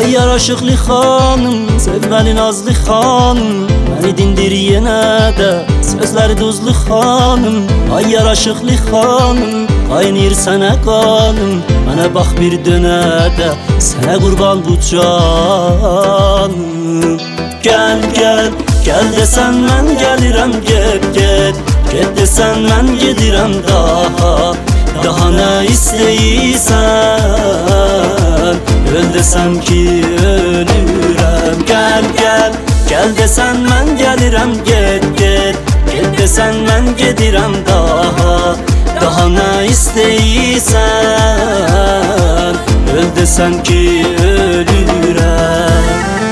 Ay yaraşıqlı xanım, sevməli nazlı xanım, məni dindir yenə də sözləri duzlu xanım. Ay yaraşıqlı xanım, qaynayır sənə qanım, mənə bax bir dönə də sənə qurban bu canım. Gəl, gəl, gəl desən mən gəlirəm, get, get, get desən mən gedirəm daha nə istəyirsən? Öl desəm ki ölürəm. Gəl, gəl, gəl desən mən gəlirəm, get, get, get desən mən gedirəm daha nə istəyirsən? Öl desəm ki ölürəm.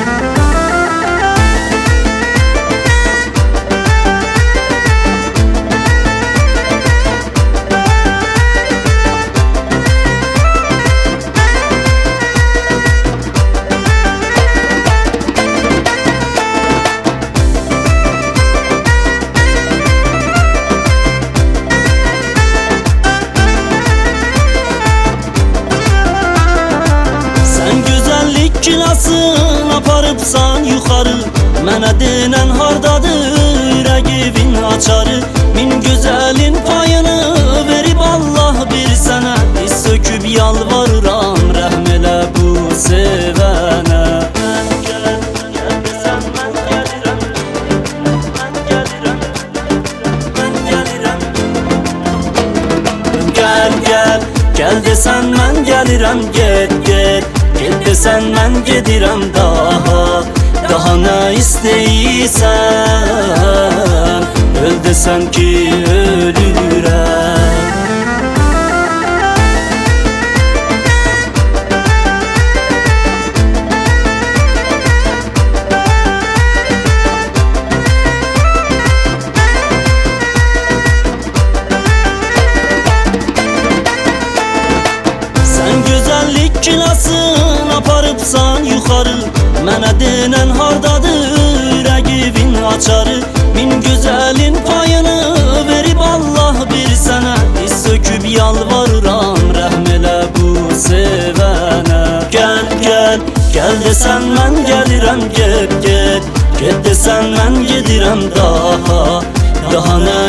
Kilasın aparıbsan yuxarı, mənə denən hardadır ürəgimin açarı. Min gözəlin payını verib Allah bir sənə, diz söküb yalvarıram rəhm elə bu sevənə. Gəl, gəl, gəl desən mən gəlirəm, get, get, get desən mən gedirəm daha nə istəyirsən? Öl desəm ki ölürəm. Kilasın aparıbsan yuxarı, mənə denən hardadır ürəgimin açarı. Min gözəlin payını verib Allah bir sənə, diz söküb yalvarıram rəhm elə bu sevənə. Gəl, gəl, gəl desən mən gəlirəm, get, get, get desən mən gedirəm daha nə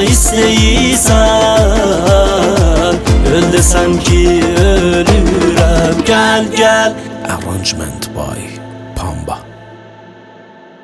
istəyirsən? Öl desəm ki ölürəm. Gəl, gəl. Arrangement by